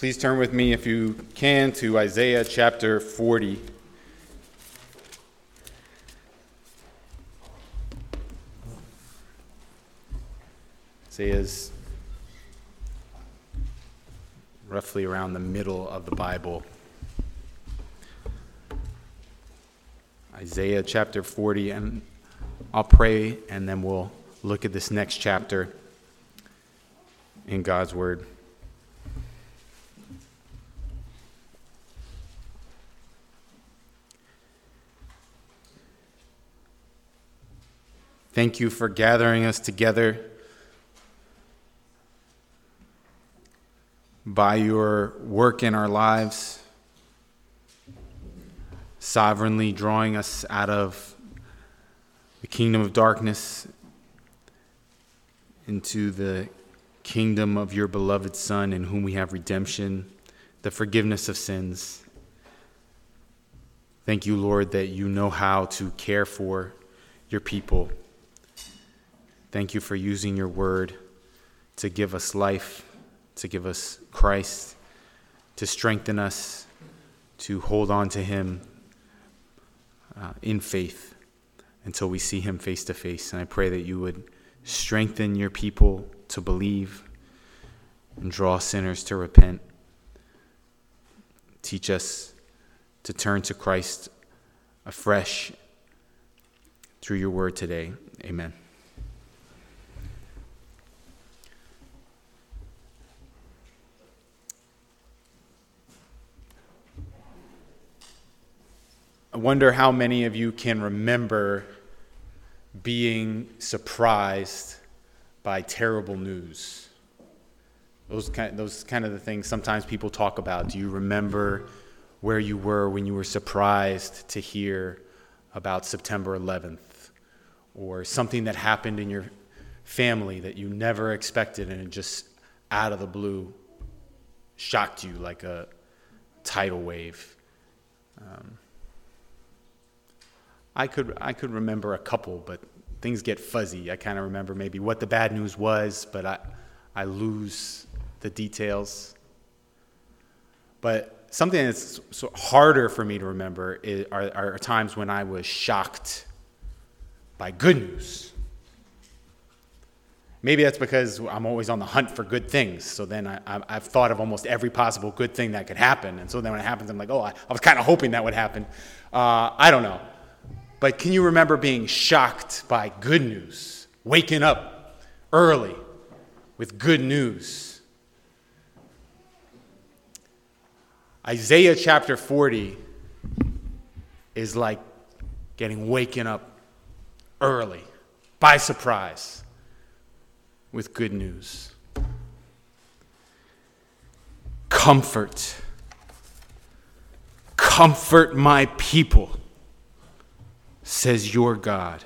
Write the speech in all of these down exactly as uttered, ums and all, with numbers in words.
Please turn with me, if you can, to Isaiah chapter forty. Isaiah's roughly around the middle of the Bible. Isaiah chapter forty, and I'll pray, and then we'll look at this next chapter in God's Word. Thank you for gathering us together by your work in our lives, sovereignly drawing us out of the kingdom of darkness into the kingdom of your beloved Son, in whom we have redemption, the forgiveness of sins. Thank you, Lord, that you know how to care for your people. Thank you for using your word to give us life, to give us Christ, to strengthen us, to hold on to him uh, in faith until we see him face to face. And I pray that you would strengthen your people to believe and draw sinners to repent. Teach us to turn to Christ afresh through your word today. Amen. I wonder how many of you can remember being surprised by terrible news. Those kind, those kind of the things sometimes people talk about. Do you remember where you were when you were surprised to hear about September eleventh, or something that happened in your family that you never expected and it just out of the blue shocked you like a tidal wave? Um, I could I could remember a couple, but things get fuzzy. I kind of remember maybe what the bad news was, but I I lose the details. But something that's so harder for me to remember is, are, are times when I was shocked by good news. Maybe that's because I'm always on the hunt for good things. So then I, I've thought of almost every possible good thing that could happen. And so then when it happens, I'm like, oh, I, I was kind of hoping that would happen. Uh, I don't know. But can you remember being shocked by good news? Waking up early with good news? Isaiah chapter forty is like getting waken up early by surprise with good news. Comfort. Comfort my people, says your God.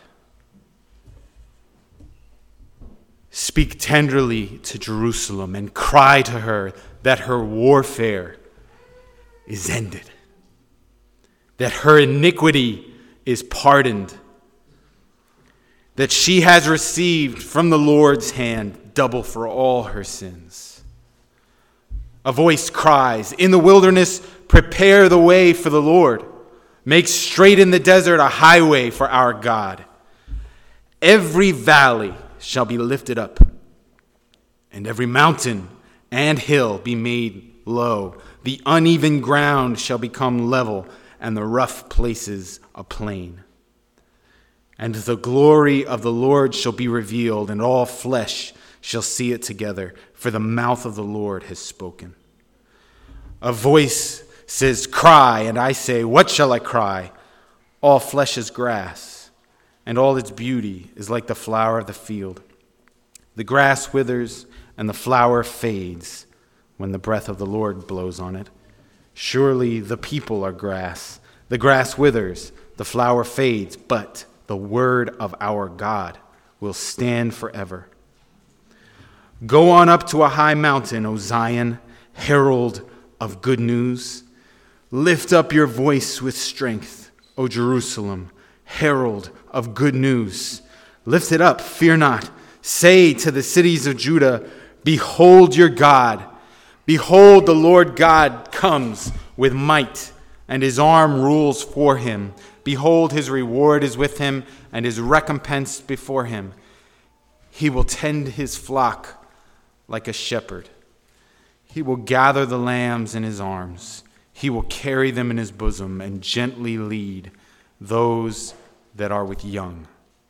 Speak tenderly to Jerusalem and cry to her that her warfare is ended, that her iniquity is pardoned, that she has received from the Lord's hand double for all her sins. A voice cries, in the wilderness, prepare the way for the Lord. Make straight in the desert a highway for our God. Every valley shall be lifted up, and every mountain and hill be made low. The uneven ground shall become level, and the rough places a plain. And the glory of the Lord shall be revealed, and all flesh shall see it together, for the mouth of the Lord has spoken. A voice says, cry, and I say, what shall I cry? All flesh is grass, and all its beauty is like the flower of the field. The grass withers, and the flower fades when the breath of the Lord blows on it. Surely the people are grass. The grass withers, the flower fades, but the word of our God will stand forever. Go on up to a high mountain, O Zion, herald of good news. Lift up your voice with strength, O Jerusalem, herald of good news. Lift it up, fear not. Say to the cities of Judah, behold your God. Behold, the Lord God comes with might, and his arm rules for him. Behold, his reward is with him, and his recompense before him. He will tend his flock like a shepherd. He will gather the lambs in his arms. He will carry them in his bosom and gently lead those that are with young.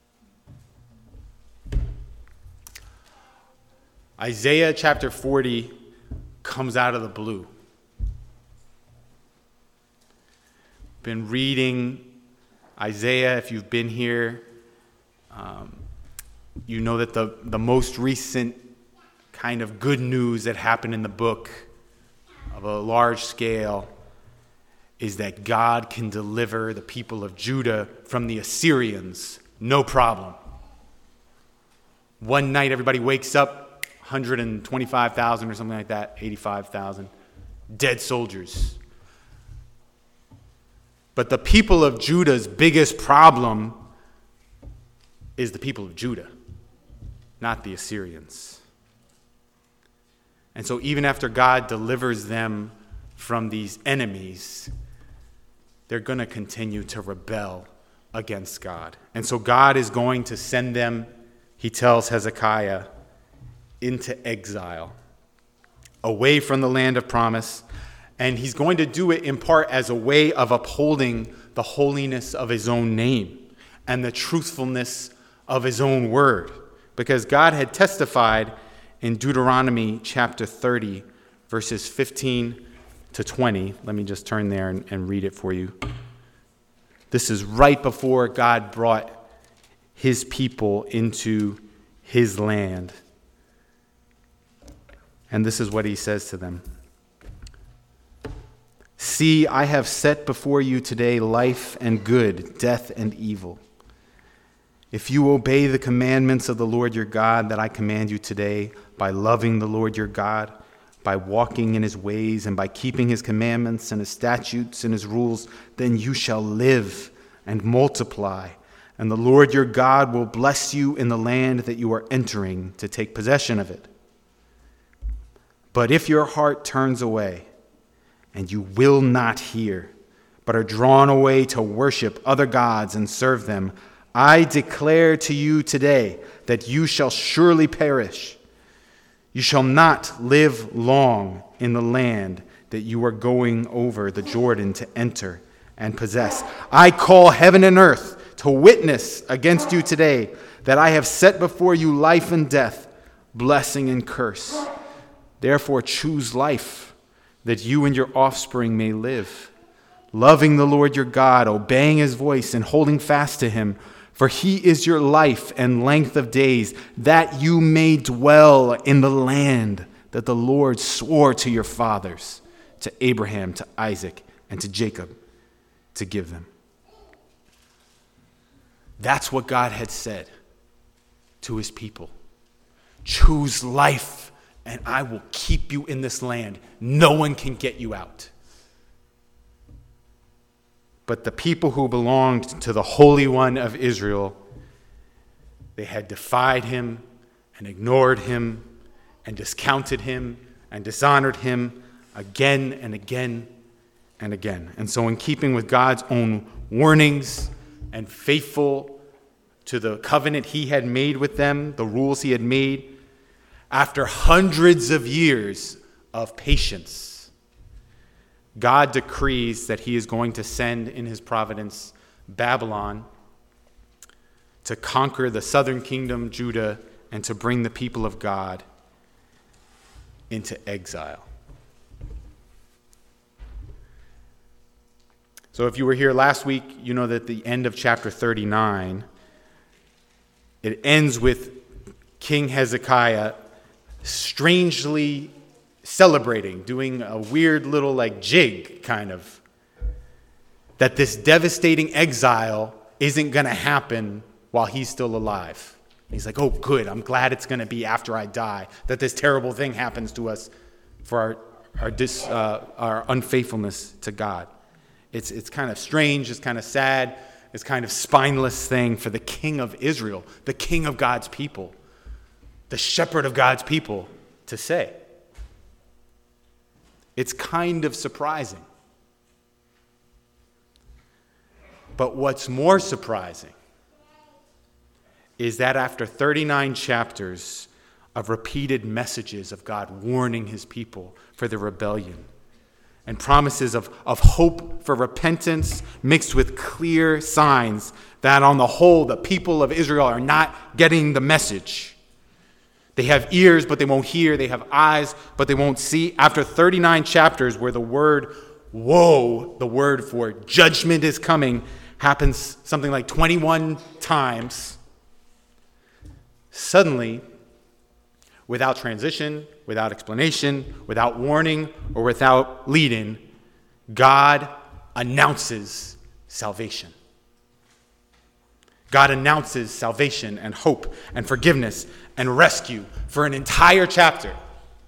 Isaiah chapter forty comes out of the blue. Been reading Isaiah. If you've been here, um, you know that the, the most recent kind of good news that happened in the book of a large scale is that God can deliver the people of Judah from the Assyrians, no problem. One night everybody wakes up, one hundred twenty-five thousand or something like that, eighty-five thousand, dead soldiers. But the people of Judah's biggest problem is the people of Judah, not the Assyrians. And so even after God delivers them from these enemies, they're going to continue to rebel against God. And so God is going to send them, he tells Hezekiah, into exile, away from the land of promise. And he's going to do it in part as a way of upholding the holiness of his own name and the truthfulness of his own word. Because God had testified in Deuteronomy chapter thirty, verses fifteen to twenty. Let me just turn there and, and read it for you. This is right before God brought his people into his land. And this is what he says to them. See, I have set before you today life and good, death and evil. If you obey the commandments of the Lord your God that I command you today, by loving the Lord your God, by walking in his ways, and by keeping his commandments and his statutes and his rules, then you shall live and multiply, and the Lord your God will bless you in the land that you are entering to take possession of it. But if your heart turns away, and you will not hear, but are drawn away to worship other gods and serve them, I declare to you today that you shall surely perish. You shall not live long in the land that you are going over the Jordan to enter and possess. I call heaven and earth to witness against you today that I have set before you life and death, blessing and curse. Therefore choose life, that you and your offspring may live, loving the Lord your God, obeying his voice and holding fast to him. For he is your life and length of days, that you may dwell in the land that the Lord swore to your fathers, to Abraham, to Isaac, and to Jacob, to give them. That's what God had said to his people. Choose life, and I will keep you in this land. No one can get you out. But the people who belonged to the Holy One of Israel, they had defied him and ignored him and discounted him and dishonored him again and again and again. And so in keeping with God's own warnings and faithful to the covenant he had made with them, the rules he had made, after hundreds of years of patience, God decrees that he is going to send in his providence Babylon to conquer the southern kingdom, Judah, and to bring the people of God into exile. So if you were here last week, you know that the end of chapter thirty-nine, it ends with King Hezekiah strangely celebrating, doing a weird little like jig kind of, that this devastating exile isn't going to happen while he's still alive. He's like, oh, good, I'm glad it's going to be after I die that this terrible thing happens to us for our our, dis, uh, our unfaithfulness to God. It's, it's kind of strange, it's kind of sad, it's kind of spineless thing for the king of Israel, the king of God's people, the shepherd of God's people to say. It's kind of surprising. But what's more surprising is that after thirty-nine chapters of repeated messages of God warning his people for their rebellion and promises of, of hope for repentance mixed with clear signs that on the whole the people of Israel are not getting the message. They have ears, but they won't hear. They have eyes, but they won't see. After thirty-nine chapters where the word woe, the word for judgment is coming, happens something like twenty-one times, suddenly, without transition, without explanation, without warning, or without leading, God announces salvation. God announces salvation and hope and forgiveness and rescue for an entire chapter,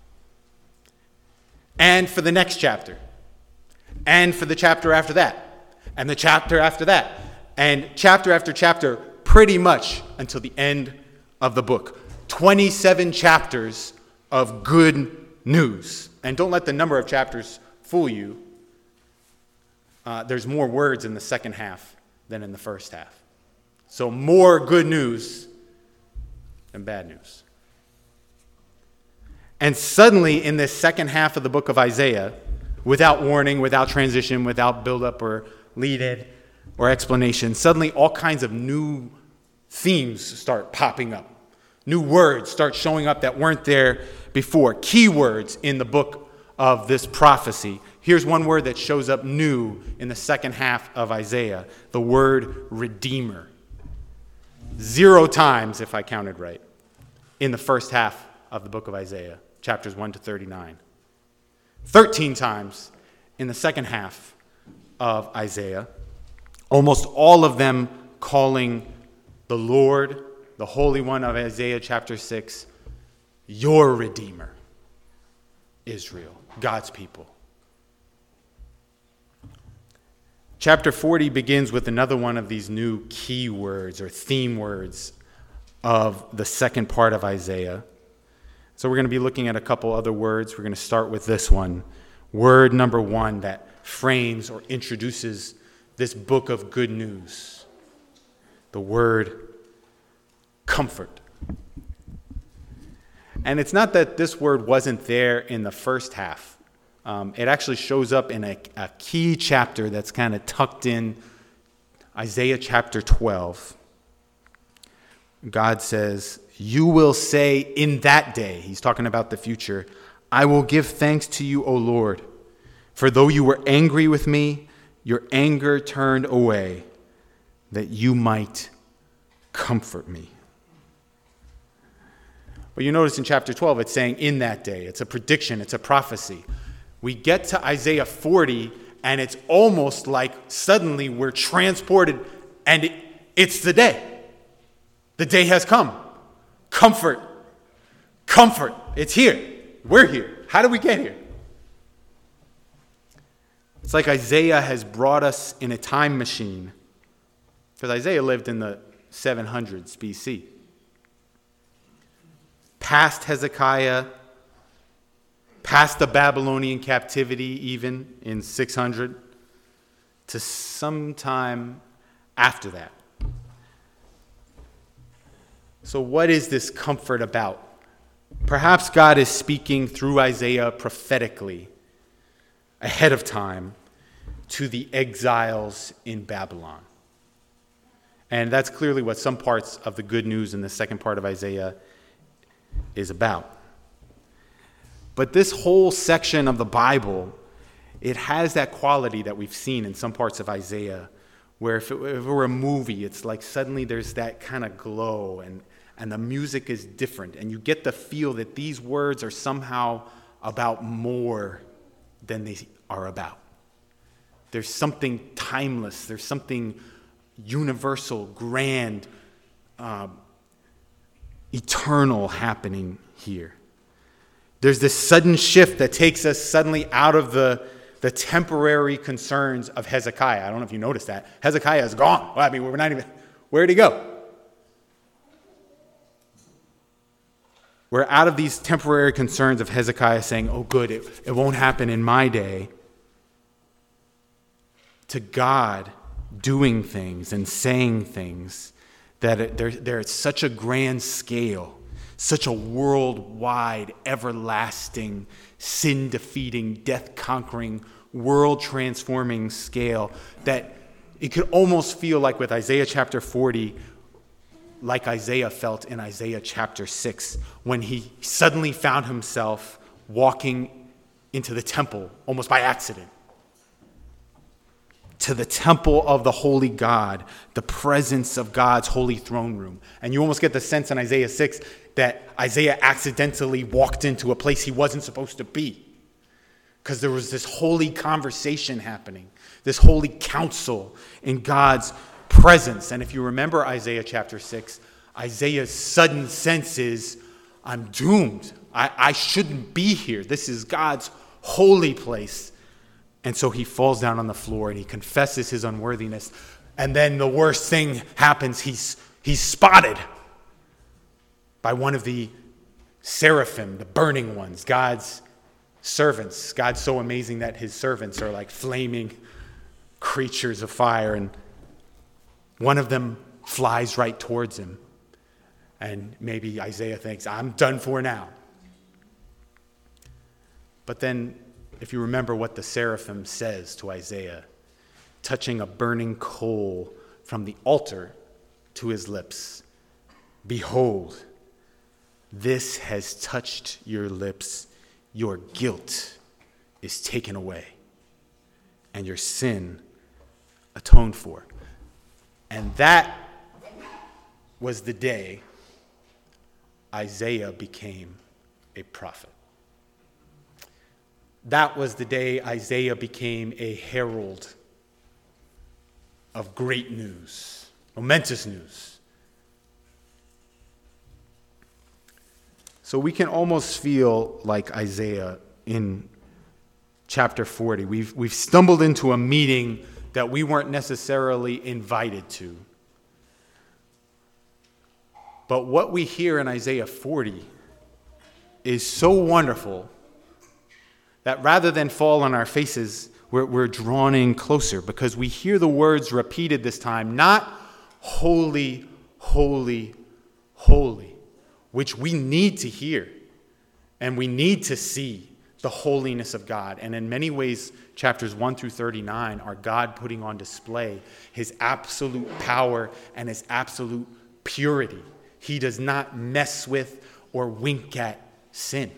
and for the next chapter, and for the chapter after that, and the chapter after that, and chapter after chapter, pretty much until the end of the book. twenty-seven chapters of good news. And don't let the number of chapters fool you. Uh, there's more words in the second half than in the first half. So more good news than bad news. And suddenly in this second half of the book of Isaiah, without warning, without transition, without build-up or lead-in or explanation, suddenly all kinds of new themes start popping up. New words start showing up that weren't there before. Key words in the book of this prophecy. Here's one word that shows up new in the second half of Isaiah, the word Redeemer. Zero times, if I counted right, in the first half of the book of Isaiah, chapters one to thirty-nine. Thirteen times in the second half of Isaiah, almost all of them calling the Lord, the Holy One of Isaiah chapter six, your Redeemer, Israel, God's people. Chapter forty begins with another one of these new key words or theme words of the second part of Isaiah. So we're going to be looking at a couple other words. We're going to start with this one. Word number one that frames or introduces this book of good news. The word comfort. And it's not that this word wasn't there in the first half. Um, it actually shows up in a, a key chapter that's kind of tucked in Isaiah chapter twelve. God says, you will say in that day, he's talking about the future, I will give thanks to you, O Lord, for though you were angry with me, your anger turned away, that you might comfort me. But you notice in chapter twelve, it's saying in that day. It's a prediction. It's a prophecy. We get to Isaiah forty, and it's almost like suddenly we're transported, and it, it's the day. The day has come. Comfort. Comfort. It's here. We're here. How did we get here? It's like Isaiah has brought us in a time machine, because Isaiah lived in the seven hundreds B C. Past Hezekiah, past the Babylonian captivity even in six hundred, to some time after that. So what is this comfort about? Perhaps God is speaking through Isaiah prophetically ahead of time to the exiles in Babylon. And that's clearly what some parts of the good news in the second part of Isaiah is about. But this whole section of the Bible, it has that quality that we've seen in some parts of Isaiah, where if it, if it were a movie, it's like suddenly there's that kind of glow and, and the music is different. And you get the feel that these words are somehow about more than they are about. There's something timeless. There's something universal, grand, uh, eternal happening here. There's this sudden shift that takes us suddenly out of the, the temporary concerns of Hezekiah. I don't know if you noticed that. Hezekiah is gone. Well, I mean, we're not even, where'd he go? We're out of these temporary concerns of Hezekiah saying, oh, good, it, it won't happen in my day, to God doing things and saying things that it, they're, they're at such a grand scale, such a worldwide, everlasting, sin-defeating, death-conquering, world-transforming scale that it could almost feel like with Isaiah chapter forty, like Isaiah felt in Isaiah chapter six, when he suddenly found himself walking into the temple almost by accident. To the temple of the holy God, the presence of God's holy throne room. And you almost get the sense in Isaiah six that Isaiah accidentally walked into a place he wasn't supposed to be. Because there was this holy conversation happening, this holy counsel in God's presence. And if you remember Isaiah chapter six, Isaiah's sudden sense is, I'm doomed. I, I shouldn't be here. This is God's holy place. And so he falls down on the floor and he confesses his unworthiness. And then the worst thing happens. He's, he's spotted by one of the seraphim, the burning ones, God's servants. God's so amazing that his servants are like flaming creatures of fire. And one of them flies right towards him. And maybe Isaiah thinks, I'm done for now. But then, if you remember what the seraphim says to Isaiah, touching a burning coal from the altar to his lips, behold, this has touched your lips. Your guilt is taken away, and your sin atoned for. And that was the day Isaiah became a prophet. That was the day Isaiah became a herald of great news, momentous news. So we can almost feel like Isaiah in chapter forty. We've, we've stumbled into a meeting that we weren't necessarily invited to. But what we hear in Isaiah forty is so wonderful that rather than fall on our faces, we're, we're drawn in closer because we hear the words repeated this time, not holy, holy, holy, which we need to hear and we need to see the holiness of God. And in many ways, chapters one through thirty-nine are God putting on display his absolute power and his absolute purity. He does not mess with or wink at sin.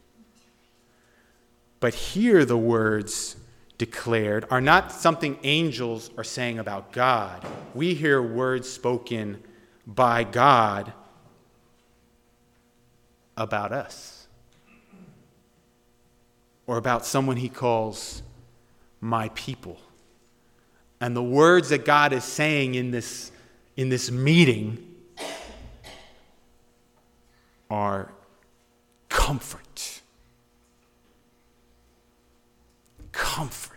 But here the words declared are not something angels are saying about God. We hear words spoken by God about us. Or about someone he calls my people. And the words that God is saying in this, in this meeting are comfort. Comfort.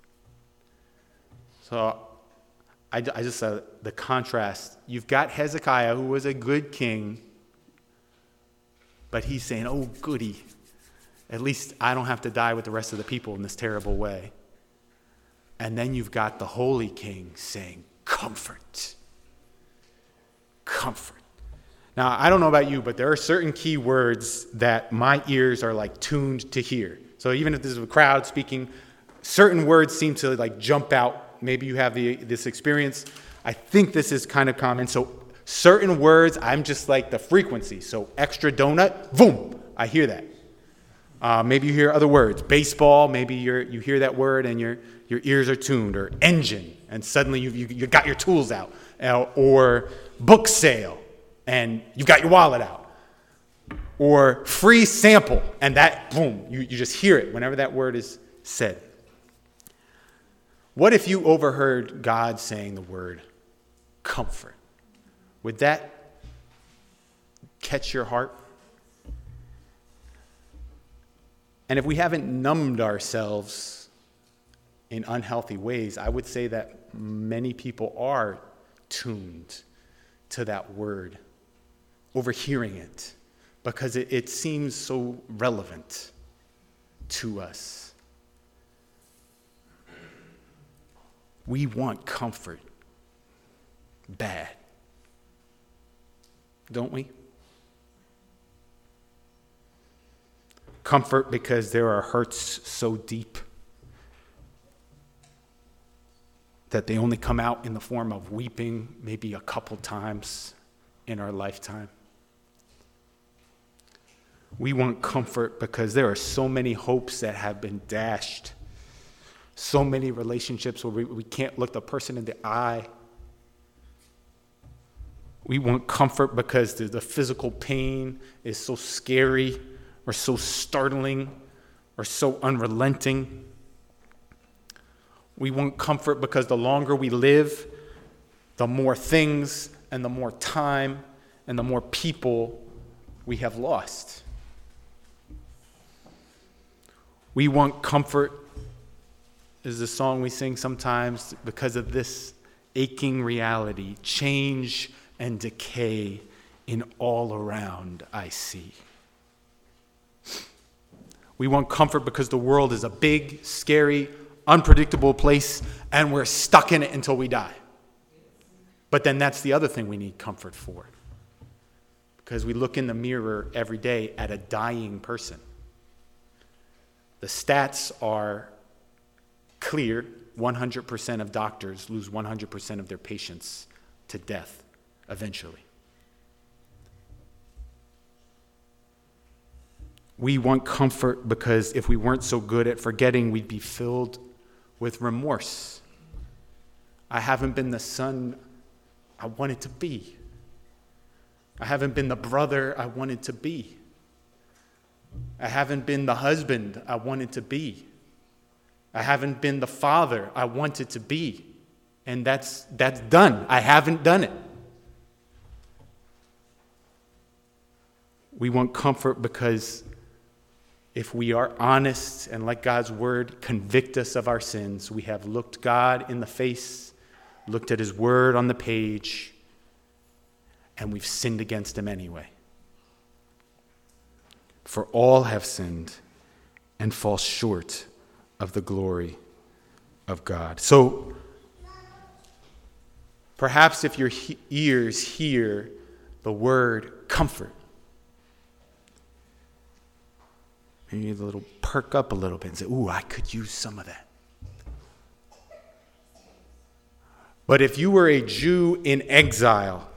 So I, I just saw the contrast. You've got Hezekiah, who was a good king, but he's saying, oh, goody. At least I don't have to die with the rest of the people in this terrible way. And then you've got the holy king saying, comfort. Comfort. Now, I don't know about you, but there are certain key words that my ears are like tuned to hear. So even if this is a crowd speaking, certain words seem to like jump out. Maybe you have the, this experience. I think this is kind of common. So certain words, I'm just like the frequency. So extra donut, boom, I hear that. Uh, maybe you hear other words. Baseball, maybe you're, you hear that word and your your ears are tuned. Or engine, and suddenly you've, you you got your tools out. Uh, or book sale, and you've got your wallet out. Or free sample, and that, boom, you, you just hear it whenever that word is said. What if you overheard God saying the word comfort? Would that catch your heart? And if we haven't numbed ourselves in unhealthy ways, I would say that many people are tuned to that word, overhearing it, because it, it seems so relevant to us. We want comfort bad, don't we? Comfort because there are hurts so deep that they only come out in the form of weeping maybe a couple times in our lifetime. We want comfort because there are so many hopes that have been dashed, so many relationships where we, we can't look the person in the eye. We want comfort because the, the physical pain is so scary or so startling or so unrelenting. We want comfort because the longer we live, the more things and the more time and the more people we have lost. We want comfort, is the song we sing sometimes, because of this aching reality, change and decay in all around I see. We want comfort because the world is a big, scary, unpredictable place, and we're stuck in it until we die. But then that's the other thing we need comfort for, because we look in the mirror every day at a dying person. The stats are clear. one hundred percent of doctors lose one hundred percent of their patients to death eventually. We want comfort because if we weren't so good at forgetting, we'd be filled with remorse. I haven't been the son I wanted to be. I haven't been the brother I wanted to be. I haven't been the husband I wanted to be. I haven't been the father I wanted to be. And that's that's done. I haven't done it. We want comfort because if we are honest and let God's word convict us of our sins, we have looked God in the face, looked at his word on the page, and we've sinned against him anyway. For all have sinned and fall short of the glory of God. So perhaps if your he- ears hear the word comfort, maybe a little perk up a little bit and say, ooh, I could use some of that. But if you were a Jew in exile,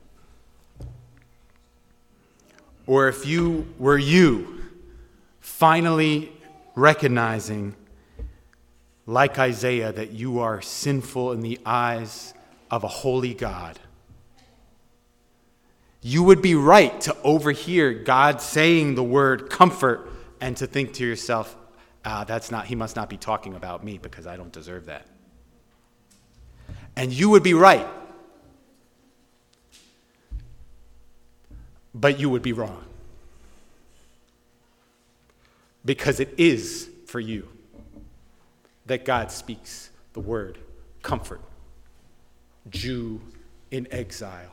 or if you were you finally recognizing, like Isaiah, that you are sinful in the eyes of a holy God, you would be right to overhear God saying the word comfort and to think to yourself, ah, that's not, he must not be talking about me because I don't deserve that. And you would be right. But you would be wrong. Because it is for you that God speaks the word comfort. Jew in exile.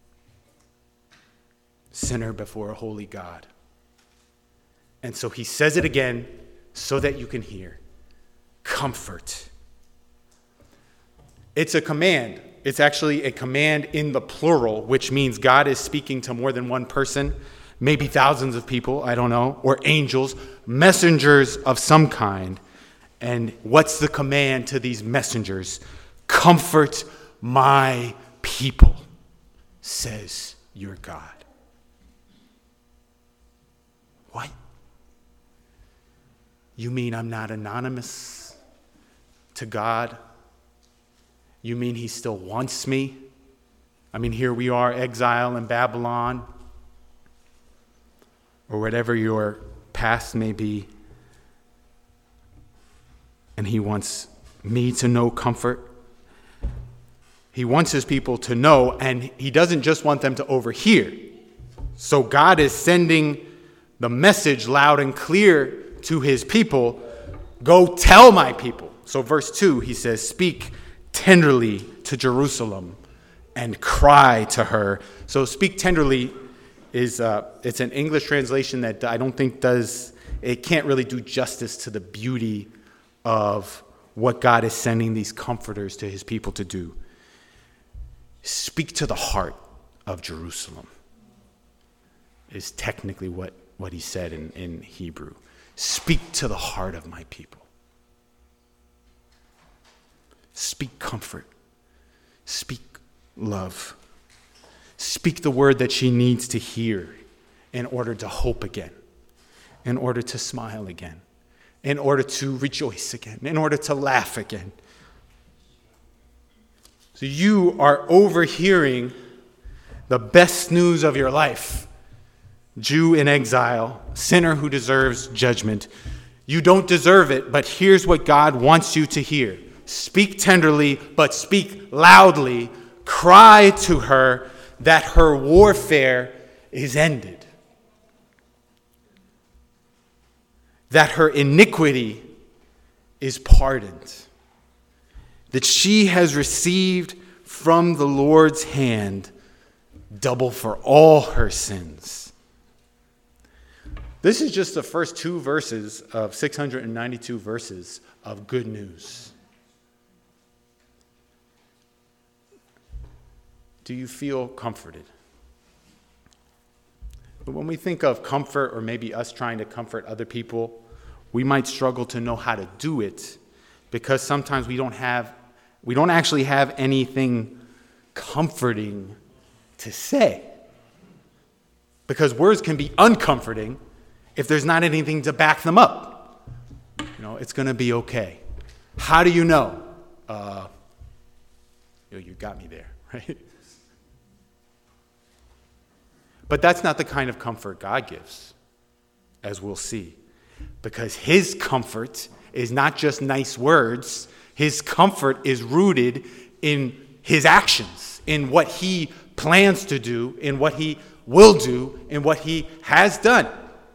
Sinner before a holy God. And so he says it again so that you can hear. Comfort. It's a command. It's actually a command in the plural, which means God is speaking to more than one person, maybe thousands of people, I don't know, or angels, messengers of some kind. And what's the command to these messengers? Comfort my people, says your God. What? You mean I'm not anonymous to God? You mean he still wants me? I mean, here we are, exile in Babylon, or whatever your past may be, and he wants me to know comfort. He wants his people to know, and he doesn't just want them to overhear. So God is sending the message loud and clear to his people. Go tell my people. So verse two, he says, speak tenderly to Jerusalem and cry to her. So speak tenderly is uh, it's an English translation that I don't think does, it can't really do justice to the beauty of what God is sending these comforters to his people to do. Speak to the heart of Jerusalem is technically what, what he said in, in Hebrew. Speak to the heart of my people. Speak comfort. Speak love. Speak the word that she needs to hear in order to hope again, in order to smile again, in order to rejoice again, in order to laugh again. So you are overhearing the best news of your life. Jew in exile, sinner who deserves judgment. You don't deserve it, but here's what God wants you to hear. Speak tenderly, but speak loudly. Cry to her that her warfare is ended, that her iniquity is pardoned, that she has received from the Lord's hand double for all her sins. This is just the first two verses of six hundred ninety-two verses of good news. Do you feel comforted? But when we think of comfort, or maybe us trying to comfort other people, we might struggle to know how to do it because sometimes we don't have, we don't actually have anything comforting to say. Because words can be uncomforting if there's not anything to back them up. You know, it's going to be okay. How do you know? Uh, you know, you got me there, right? But that's not the kind of comfort God gives, as we'll see. Because his comfort is not just nice words. His comfort is rooted in his actions, in what he plans to do, in what he will do, in what he has done.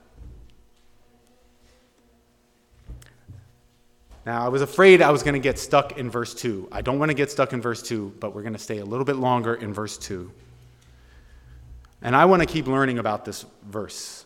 Now, I was afraid I was going to get stuck in verse two. I don't want to get stuck in verse two, but we're going to stay a little bit longer in verse two. And I want to keep learning about this verse.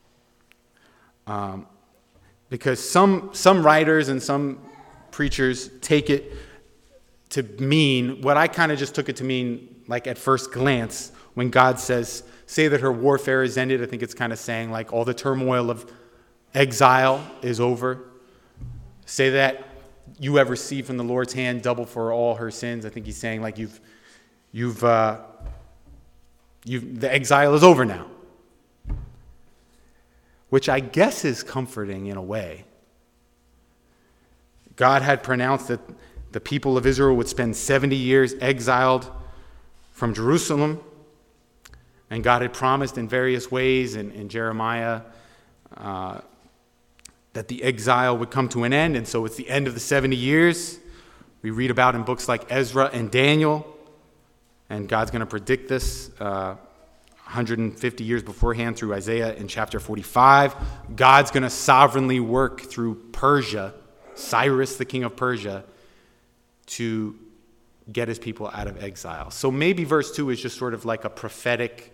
Um, because some some writers and some preachers take it to mean what I kind of just took it to mean, like at first glance, when God says, say that her warfare is ended. I think it's kind of saying like all the turmoil of exile is over. Say that you have received from the Lord's hand double for all her sins. I think he's saying like you've you've uh, you've the exile is over now. Which I guess is comforting in a way. God had pronounced that the people of Israel would spend seventy years exiled from Jerusalem. And God had promised in various ways in, in Jeremiah uh, that the exile would come to an end. And so it's the end of the seventy years. We read about in books like Ezra and Daniel. And God's going to predict this uh, one hundred fifty years beforehand through Isaiah in chapter forty-five. God's going to sovereignly work through Persia, Cyrus, the king of Persia, to get his people out of exile. So maybe verse two is just sort of like a prophetic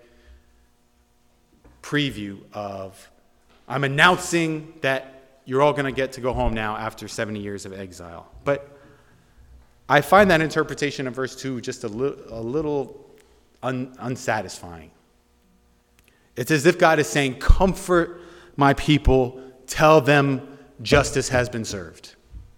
preview of, I'm announcing that you're all going to get to go home now after seventy years of exile. But I find that interpretation of verse two just a, li- a little un- unsatisfying. It's as if God is saying, comfort my people, tell them justice has been served.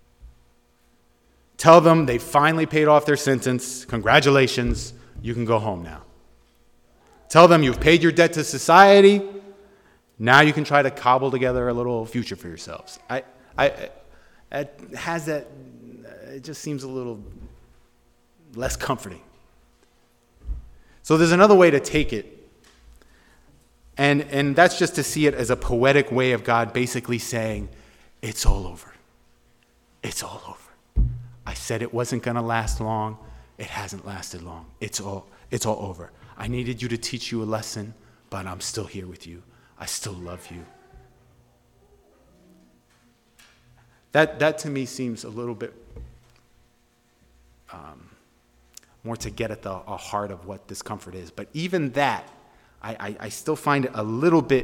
Tell them they finally paid off their sentence. Congratulations, you can go home now. Tell them you've paid your debt to society. Now you can try to cobble together a little future for yourselves. I, I, it has that, it just seems a little less comforting. So there's another way to take it. And, and that's just to see it as a poetic way of God basically saying, it's all over. It's all over. I said it wasn't going to last long. It hasn't lasted long. It's all, it's all over. I needed you to teach you a lesson, but I'm still here with you. I still love you. That, that to me seems a little bit um, more to get at the a heart of what this comfort is. But even that, I, I, I still find it a little bit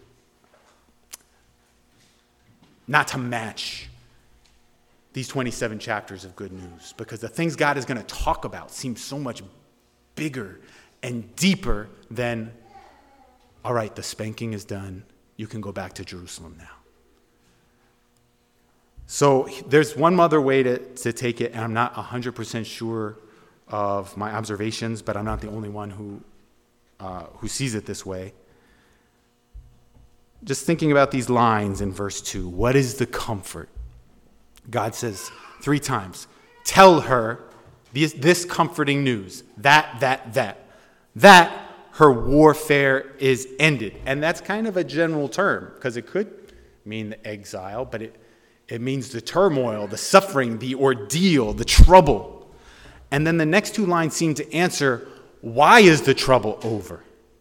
not to match these twenty-seven chapters of good news, because the things God is going to talk about seem so much bigger and deeper than, all right, the spanking is done. You can go back to Jerusalem now. So there's one other way to, to take it, and I'm not one hundred percent sure of my observations, but I'm not the only one who uh, who sees it this way. Just thinking about these lines in verse two, what is the comfort? God says three times, tell her this, this comforting news, that, that, that, that her warfare is ended. And that's kind of a general term, because it could mean the exile, but it, it means the turmoil, the suffering, the ordeal, the trouble. And then the next two lines seem to answer, why is the trouble over?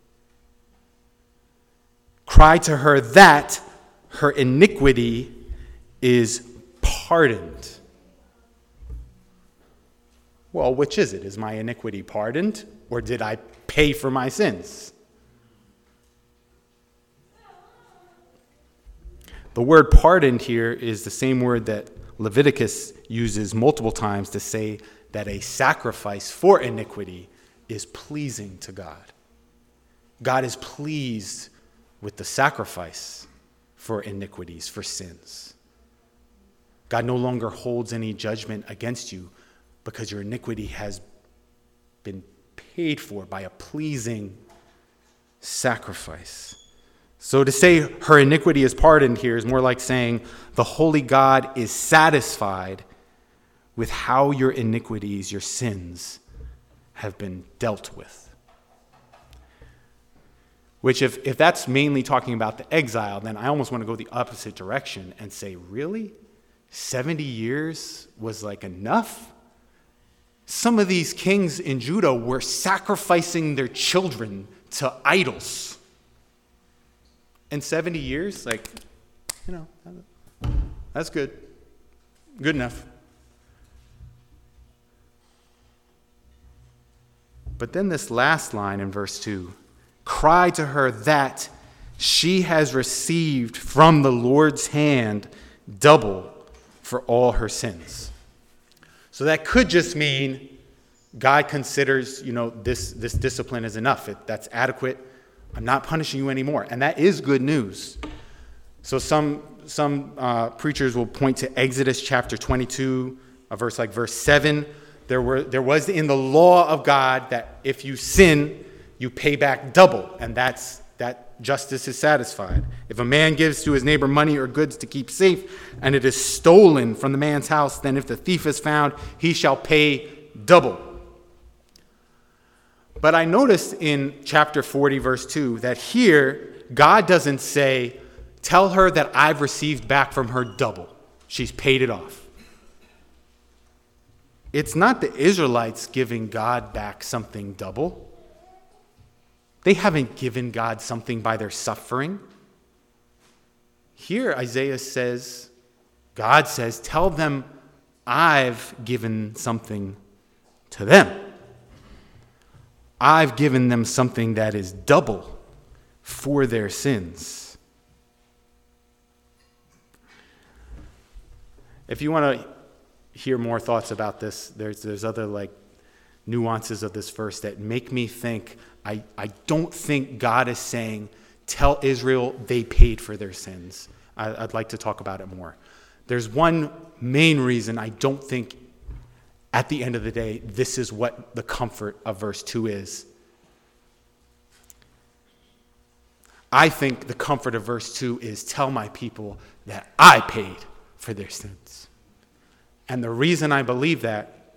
Cry to her that her iniquity is pardoned. Well, which is it? Is my iniquity pardoned, or did I pay for my sins? The word pardoned here is the same word that Leviticus uses multiple times to say that a sacrifice for iniquity is pleasing to God. God is pleased with the sacrifice for iniquities, for sins. God no longer holds any judgment against you because your iniquity has been paid for by a pleasing sacrifice. So to say her iniquity is pardoned here is more like saying the holy God is satisfied with how your iniquities, your sins, have been dealt with. Which, if, if that's mainly talking about the exile, then I almost want to go the opposite direction and say, really? seventy years was like enough? Some of these kings in Judah were sacrificing their children to idols. And seventy years, like, you know, that's good. Good enough. But then this last line in verse two, cry to her that she has received from the Lord's hand double for all her sins. So that could just mean God considers, you know, this, this discipline is enough. It, that's adequate. I'm not punishing you anymore. And that is good news. So some, some uh, preachers will point to Exodus chapter twenty-two, a verse like verse seven. There were there was in the law of God that if you sin, you pay back double, and that's that justice is satisfied. If a man gives to his neighbor money or goods to keep safe, and it is stolen from the man's house, then if the thief is found, he shall pay double. But I noticed in chapter forty, verse two, that here God doesn't say, tell her that I've received back from her double. She's paid it off. It's not the Israelites giving God back something double. They haven't given God something by their suffering. Here, Isaiah says, God says, tell them I've given something to them. I've given them something that is double for their sins. If you want to hear more thoughts about this, there's there's other like nuances of this verse that make me think, I, I don't think God is saying, tell Israel they paid for their sins. I, I'd like to talk about it more. There's one main reason I don't think at the end of the day, this is what the comfort of verse two is. I think the comfort of verse two is tell my people that I paid for their sins. And the reason I believe that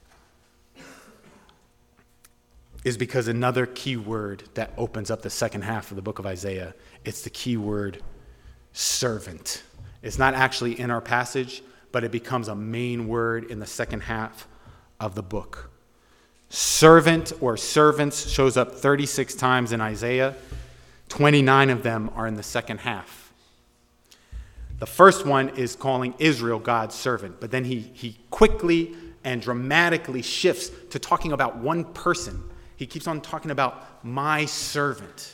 is because another key word that opens up the second half of the book of Isaiah, it's the key word servant. It's not actually in our passage, but it becomes a main word in the second half of the book. Servant or servants shows up thirty-six times in Isaiah. twenty-nine of them are in the second half. The first one is calling Israel God's servant, but then he, he quickly and dramatically shifts to talking about one person. He keeps on talking about my servant.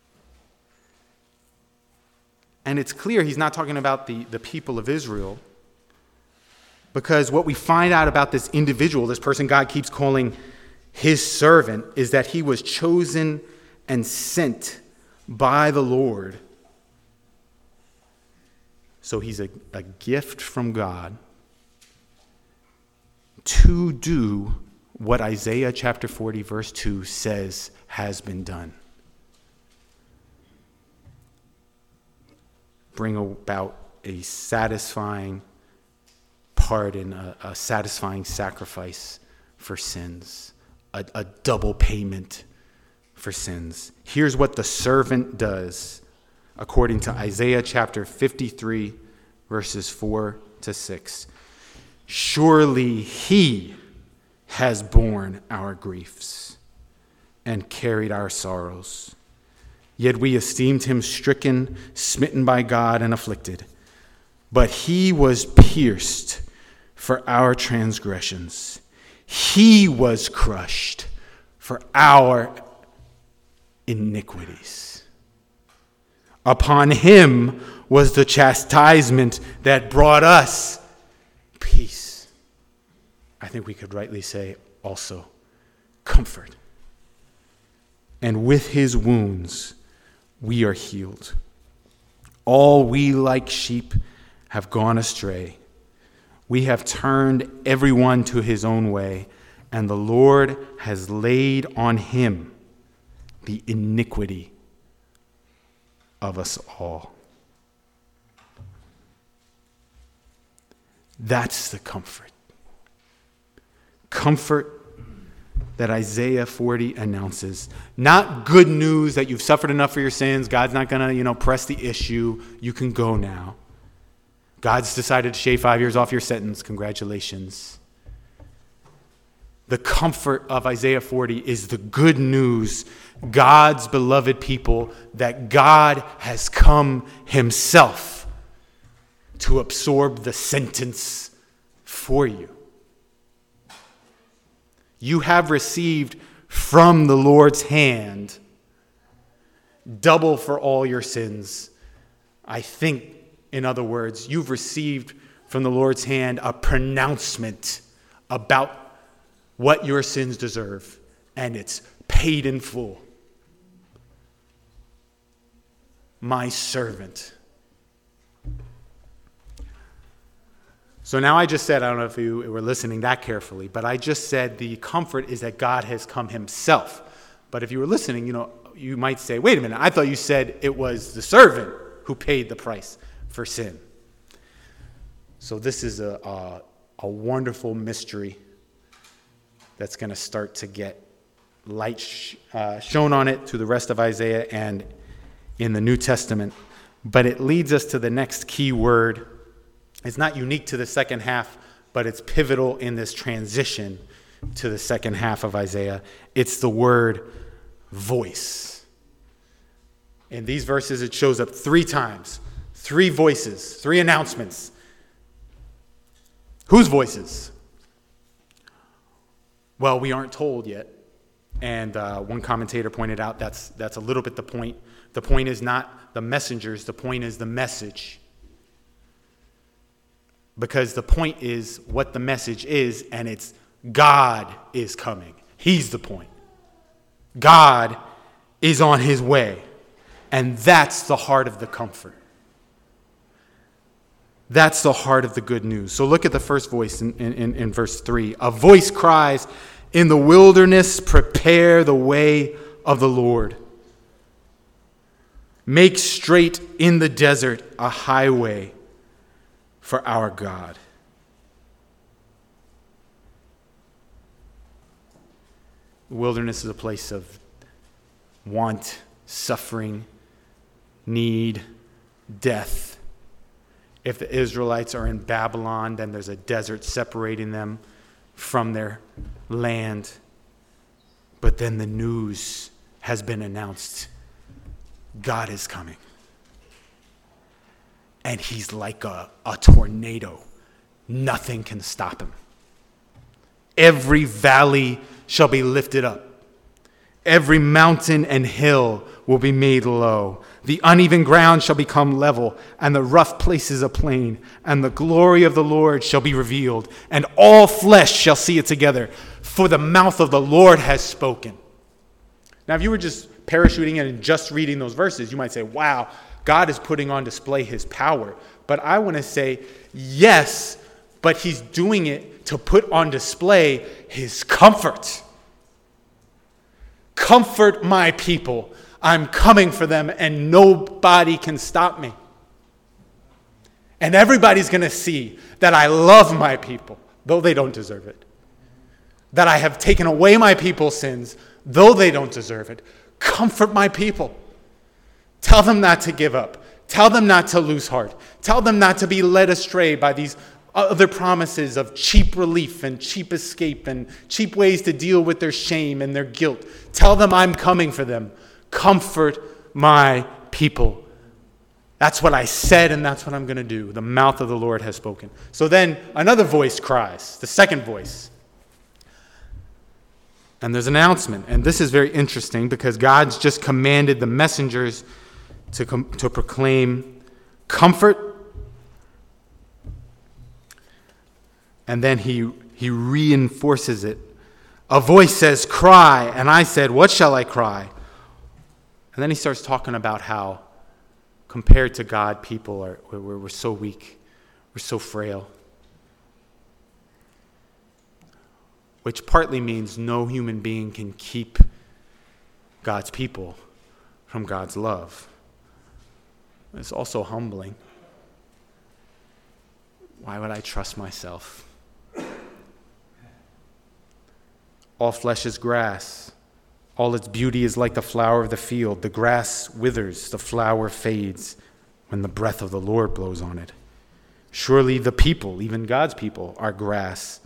And it's clear he's not talking about the, the people of Israel, because what we find out about this individual, this person God keeps calling his servant, is that he was chosen and sent by the Lord. So he's a, a gift from God to do what Isaiah chapter forty verse two says has been done. Bring about a satisfying pardon, a, a satisfying sacrifice for sins, a, a double payment for sins. Here's what the servant does according to Isaiah chapter fifty-three, verses four to six. Surely he has borne our griefs and carried our sorrows. Yet we esteemed him stricken, smitten by God, and afflicted. But he was pierced for our transgressions. He was crushed for our iniquities. Upon him was the chastisement that brought us peace. I think we could rightly say also comfort. And with his wounds we are healed. All we like sheep have gone astray. We have turned everyone to his own way, and the Lord has laid on him the iniquity of us all. That's the comfort. Comfort that Isaiah forty announces. Not good news that you've suffered enough for your sins. God's not going to, you know, press the issue. You can go now. God's decided to shave five years off your sentence. Congratulations. The comfort of Isaiah forty is the good news, God's beloved people, that God has come himself to absorb the sentence for you. You have received from the Lord's hand double for all your sins. I think, in other words, you've received from the Lord's hand a pronouncement about what your sins deserve, and it's paid in full. My servant. So now I just said, I don't know if you were listening that carefully, but I just said the comfort is that God has come himself. But if you were listening, you know, you might say, wait a minute, I thought you said it was the servant who paid the price for sin. So this is a, a, a wonderful mystery that's going to start to get light sh- uh, shown on it through the rest of Isaiah and in the New Testament. But it leads us to the next key word. It's not unique to the second half, but it's pivotal in this transition to the second half of Isaiah. It's the word voice. In these verses, it shows up three times. Three voices, three announcements. Whose voices? Well, we aren't told yet. And uh, one commentator pointed out that's that's a little bit the point. The point is not the messengers. The point is the message. Because the point is what the message is, and it's God is coming. He's the point. God is on his way. And that's the heart of the comfort. That's the heart of the good news. So look at the first voice in, in, in verse three. A voice cries, "In the wilderness, prepare the way of the Lord. Make straight in the desert a highway for our God." The wilderness is a place of want, suffering, need, death. If the Israelites are in Babylon, then there's a desert separating them from their land. But then the news has been announced. God is coming. And he's like a, a tornado. Nothing can stop him. Every valley shall be lifted up. Every mountain and hill will be made low. The uneven ground shall become level, and the rough places a plain. And the glory of the Lord shall be revealed, and all flesh shall see it together. For the mouth of the Lord has spoken. Now, if you were just parachuting in and just reading those verses, you might say, wow, God is putting on display his power. But I want to say, yes, but he's doing it to put on display his comfort. Comfort my people. I'm coming for them, and nobody can stop me. And everybody's going to see that I love my people, though they don't deserve it. That I have taken away my people's sins, though they don't deserve it. Comfort my people. Tell them not to give up. Tell them not to lose heart. Tell them not to be led astray by these other promises of cheap relief and cheap escape and cheap ways to deal with their shame and their guilt. Tell them I'm coming for them. Comfort my people. That's what I said, and that's what I'm going to do. The mouth of the Lord has spoken. So then another voice cries, the second voice. And there's an announcement. And this is very interesting because God's just commanded the messengers to, com- to proclaim comfort. And then he, he reinforces it. A voice says, cry. And I said, what shall I cry? And then he starts talking about how, compared to God, people are we're, we're so weak. We're so frail. Which partly means no human being can keep God's people from God's love. It's also humbling. Why would I trust myself? All flesh is grass. All its beauty is like the flower of the field. The grass withers, the flower fades when the breath of the Lord blows on it. Surely the people, even God's people, are grass.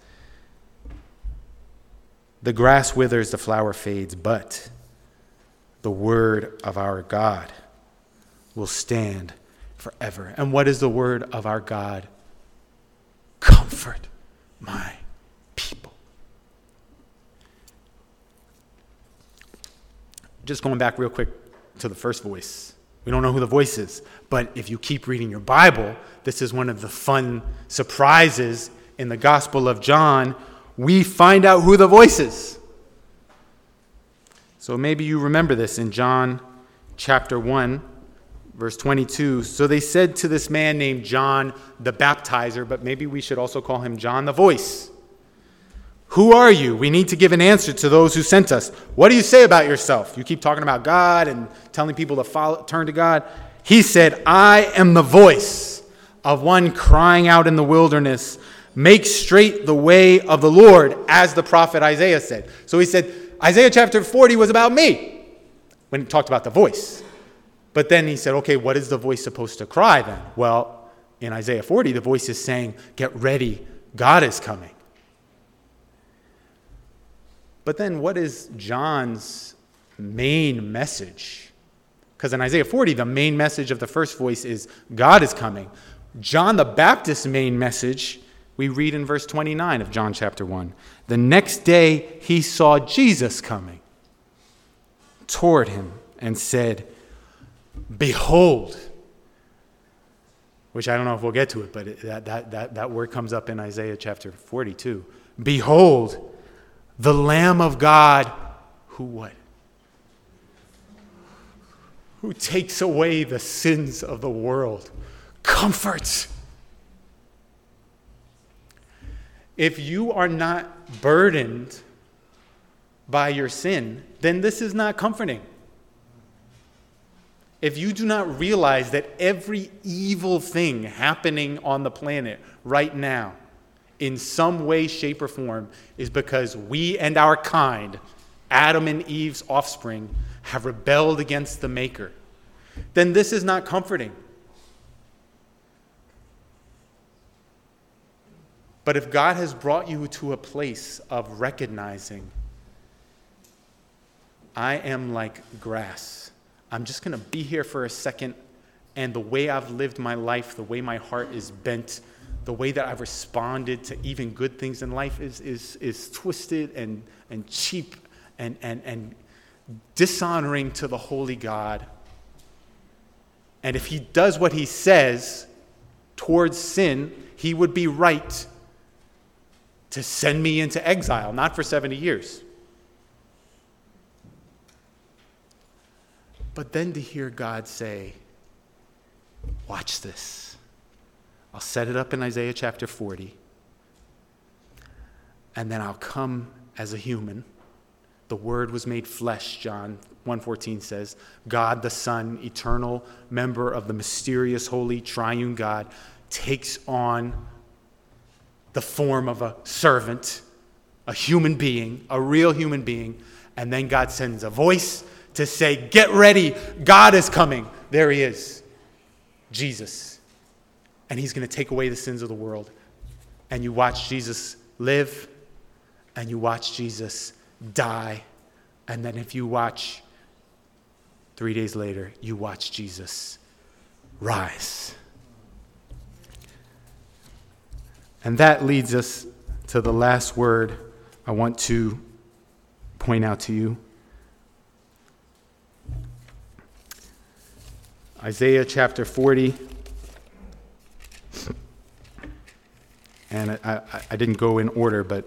The grass withers, the flower fades, but the word of our God will stand forever. And what is the word of our God? Comfort my people. Just going back real quick to the first voice. We don't know who the voice is, but if you keep reading your Bible, this is one of the fun surprises in the Gospel of John. We find out who the voice is. So maybe you remember this in John chapter one, verse twenty-two. So they said to this man named John the Baptizer, but maybe we should also call him John the Voice. Who are you? We need to give an answer to those who sent us. What do you say about yourself? You keep talking about God and telling people to follow, turn to God. He said, I am the voice of one crying out in the wilderness, make straight the way of the Lord, as the prophet Isaiah said. So he said, Isaiah chapter forty was about me when he talked about the voice. But then he said, okay, what is the voice supposed to cry then? Well, in Isaiah forty, the voice is saying, get ready, God is coming. But then what is John's main message? Because in Isaiah forty, the main message of the first voice is God is coming. John the Baptist's main message, we read in verse twenty-nine of John chapter one. The next day he saw Jesus coming toward him and said, behold, which I don't know if we'll get to it, but it, that, that, that, that word comes up in Isaiah chapter forty-two. Behold, the Lamb of God, who what? Who takes away the sins of the world. Comfort. If you are not burdened by your sin, then this is not comforting. If you do not realize that every evil thing happening on the planet right now, in some way, shape, or form, is because we and our kind, Adam and Eve's offspring, have rebelled against the Maker, then this is not comforting. But if God has brought you to a place of recognizing, I am like grass. I'm just going to be here for a second, and the way I've lived my life, the way my heart is bent, the way that I've responded to even good things in life is is is twisted and, and cheap and, and, and dishonoring to the holy God. And if he does what he says towards sin, he would be right to send me into exile, not for seventy years. But then to hear God say, watch this. I'll set it up in Isaiah chapter forty. And then I'll come as a human. The Word was made flesh, John one fourteen says. God the Son, eternal member of the mysterious, holy, triune God, takes on the form of a servant, a human being, a real human being. And then God sends a voice to say, get ready, God is coming. There he is, Jesus. And he's going to take away the sins of the world. And you watch Jesus live, and you watch Jesus die. And then if you watch, three days later, you watch Jesus rise. And that leads us to the last word I want to point out to you. Isaiah chapter forty. And I, I, I didn't go in order, but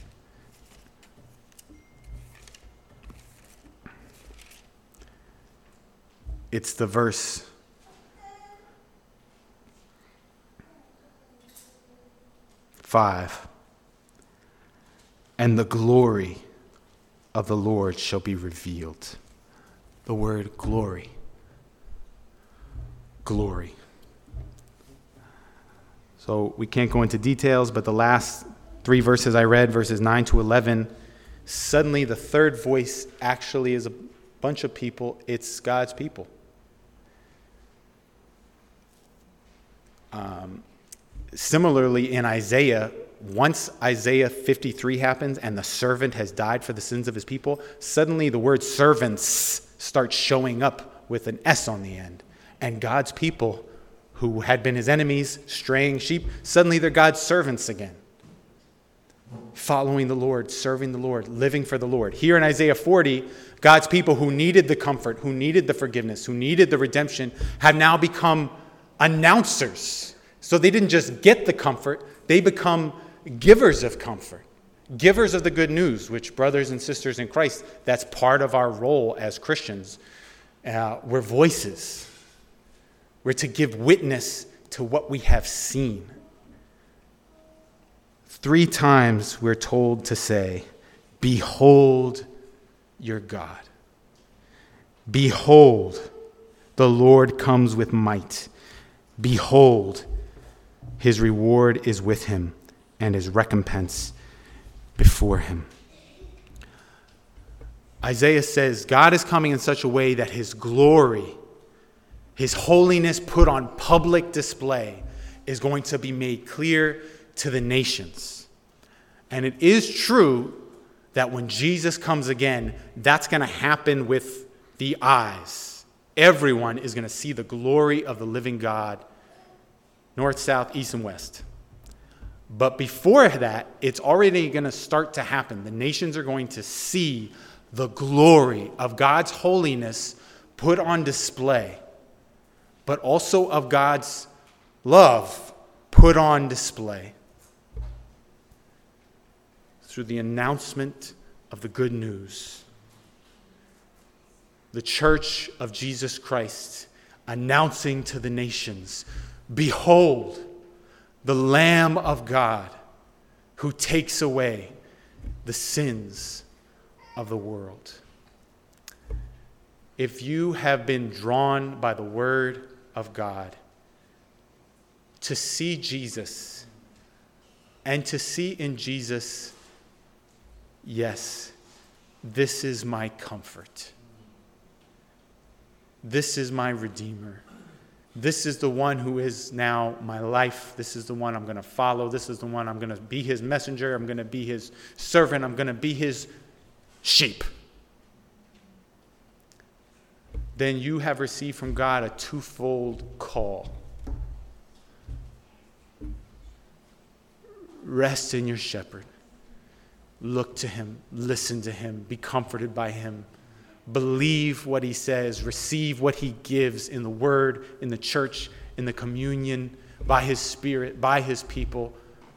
it's the verse five. And the glory of the Lord shall be revealed. The word glory. Glory. So we can't go into details, but the last three verses I read, verses nine to eleven, suddenly the third voice actually is a bunch of people. It's God's people. Um, similarly, in Isaiah, once Isaiah fifty-three happens and the servant has died for the sins of his people, suddenly the word servants starts showing up with an S on the end. And God's people, who had been his enemies, straying sheep, suddenly they're God's servants again. Following the Lord, serving the Lord, living for the Lord. Here in Isaiah forty, God's people who needed the comfort, who needed the forgiveness, who needed the redemption, have now become announcers. So they didn't just get the comfort, they become givers of comfort, givers of the good news, which, brothers and sisters in Christ, that's part of our role as Christians. Uh, we're voices. We're to give witness to what we have seen. Three times we're told to say, behold your God. Behold, the Lord comes with might. Behold, his reward is with him, and his recompense before him. Isaiah says God is coming in such a way that his glory, his holiness put on public display, is going to be made clear to the nations. And it is true that when Jesus comes again, that's going to happen with the eyes. Everyone is going to see the glory of the living God, north, south, east, and west. But before that, it's already going to start to happen. The nations are going to see the glory of God's holiness put on display, but also of God's love put on display through the announcement of the good news. The church of Jesus Christ announcing to the nations, behold, the Lamb of God who takes away the sins of the world. If you have been drawn by the word of God to see Jesus and to see in Jesus, yes, this is my comfort. This is my Redeemer. This is the one who is now my life. This is the one I'm going to follow. This is the one I'm going to be his messenger. I'm going to be his servant. I'm going to be his sheep. Then you have received from God a twofold call. Rest in your shepherd. Look to him. Listen to him. Be comforted by him. believe what he says, receive what he gives in the word, in the church, in the communion, by his Spirit, by his people.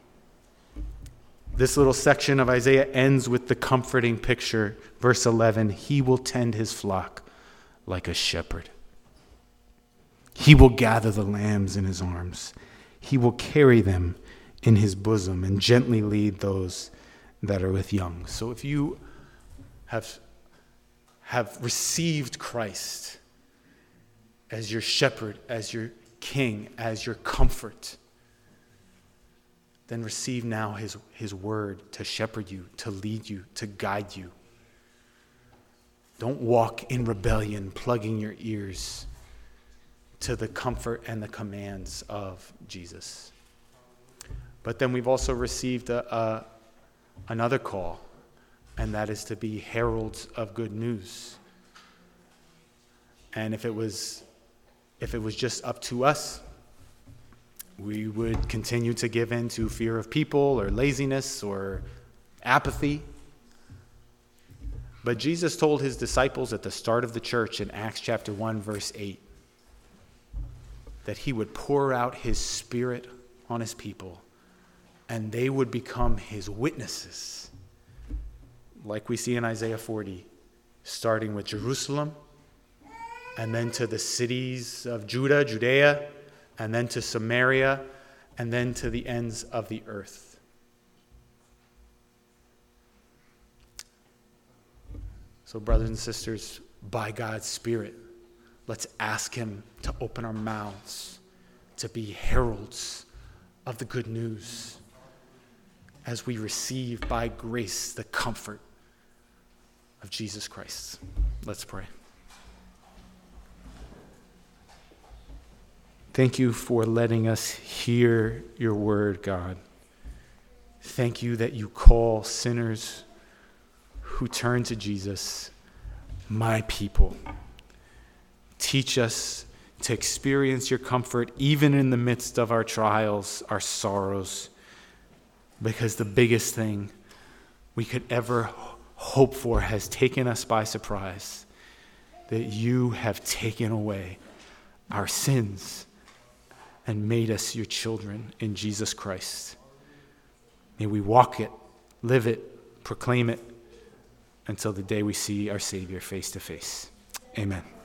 This little section of Isaiah ends with the comforting picture. Verse eleven, he will tend his flock like a shepherd. He will gather the lambs in his arms. He will carry them in his bosom and gently lead those that are with young. So if you have, have received Christ as your shepherd, as your king, as your comfort, then receive now his, his word to shepherd you, to lead you, to guide you. Don't walk in rebellion, plugging your ears to the comfort and the commands of Jesus. But then we've also received a, a, another call, and that is to be heralds of good news. And if it was, if it was just up to us, we would continue to give in to fear of people or laziness or apathy. But Jesus told his disciples at the start of the church in Acts chapter one, verse eight, that he would pour out his Spirit on his people and they would become his witnesses. Like we see in Isaiah forty, starting with Jerusalem, and then to the cities of Judah, Judea, and then to Samaria, and then to the ends of the earth. So, brothers and sisters, by God's Spirit, let's ask him to open our mouths to be heralds of the good news as we receive by grace the comfort of Jesus Christ. Let's pray. Thank you for letting us hear your word, God. Thank you that you call sinners who turn to Jesus, my people. Teach us to experience your comfort even in the midst of our trials, our sorrows, because the biggest thing we could ever hope for has taken us by surprise, that you have taken away our sins and made us your children in Jesus Christ. May we walk it, live it, proclaim it until the day we see our Savior face to face. Amen.